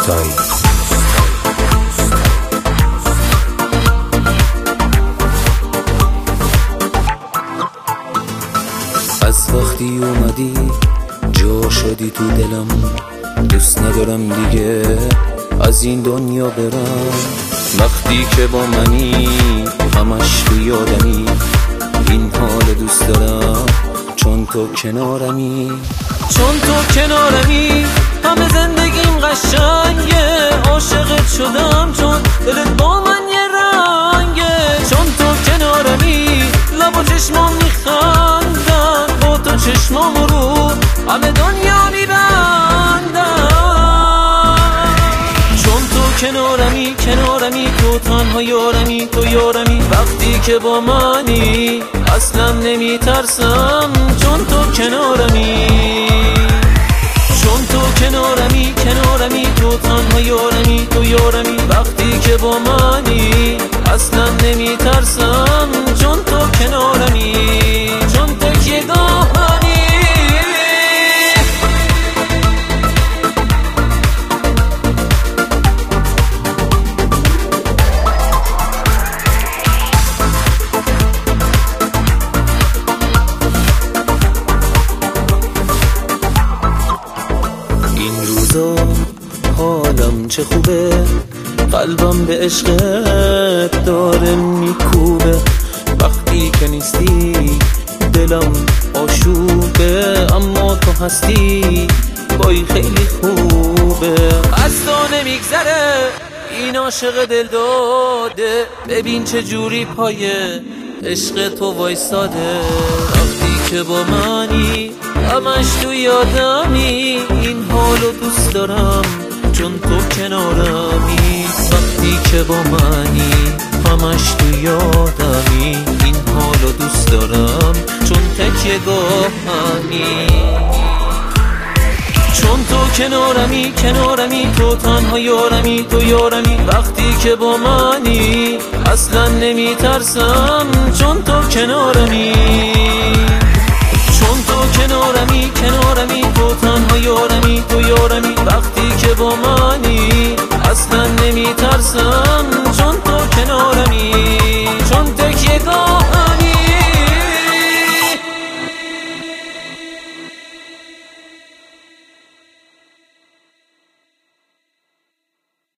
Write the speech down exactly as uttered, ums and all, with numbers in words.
روستایی. از وقتی اومدی جا شدی تو دلم، دوست ندارم دیگه از این دنیا برم. وقتی که با منی همش تو یادمی، این حال دوست دارم چون تو کنارمی. چون تو کنارمی همه زندگیم قشنگه، عاشقت شدم چون دلت با من یه رنگه. چون تو کنارمی لب و چشمام میخندن، با تو چشمام رو همه دنیا میبندن. چون تو کنارمی کنارمی تو تنها یارمی، تو یارمی وقتی که با منی اصلا نمیترسم. چون تو کنارمی چون تو کنارمی کنارمی تو تنها یارمی، تو یارمی وقتی که با منی اصلا نمیترسم. چون تو کنارمی چون تکیه‌گاهمی. حالم چه خوبه، قلبم به عشقت داره میکوبه. وقتی که نیستی دلم آشوبه، اما تو هستی وای خیلی خوبه. از تو نمیگذره این عاشق دل داده، ببین چه جوری پای عشق تو وایساده. وقتی که با منی همش تو یادمی، این حالو دوست دارم چون تو کنارمی. وقتی که با منی همش تو یادمی، این حالو دوست دارم چون تکیه‌گاهمی. چون تو کنارمی کنارمی تو تنها یارمی، تو یارمی وقتی که با منی اصلا نمیترسم. چون تو کنارمی چون تو کنارمی کنارمی تو تنها یارمی، تو یارمی وقتی که با منی اصلا نمیترسم.